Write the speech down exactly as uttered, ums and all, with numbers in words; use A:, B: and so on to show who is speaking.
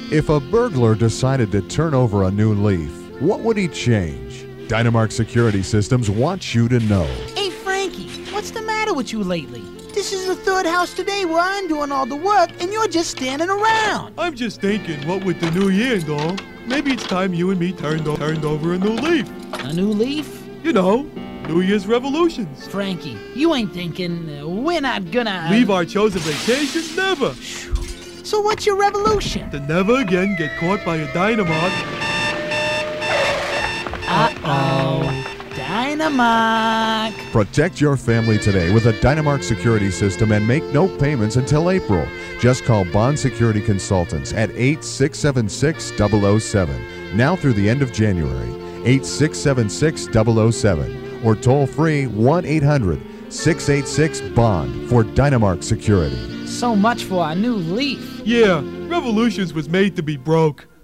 A: If a burglar decided to turn over a new leaf, what would he change? Dynamark Security Systems wants you to know.
B: Hey, Frankie, what's the matter with you lately? This is the third house today where I'm doing all the work and you're just standing around.
C: I'm just thinking, what with the new year and all, maybe it's time you and me turned, o- turned over a new leaf.
B: A new leaf?
C: You know, New Year's revolutions.
B: Frankie, you ain't thinking uh, we're not gonna...
C: Leave our chosen vacation? Never.
B: So what's your revolution?
C: To never again get caught by a dynamite.
B: Uh-oh. Dynamark.
A: Protect your family today with a Dynamark security system and make no payments until April. Just call Bond Security Consultants at eight six seven six, zero zero seven, now through the end of January, eight six seven six, zero zero seven, or toll free one eight hundred, six eight six, BOND for Dynamark Security.
B: So much for our new leaf.
C: Yeah, Revolutions was made to be broke.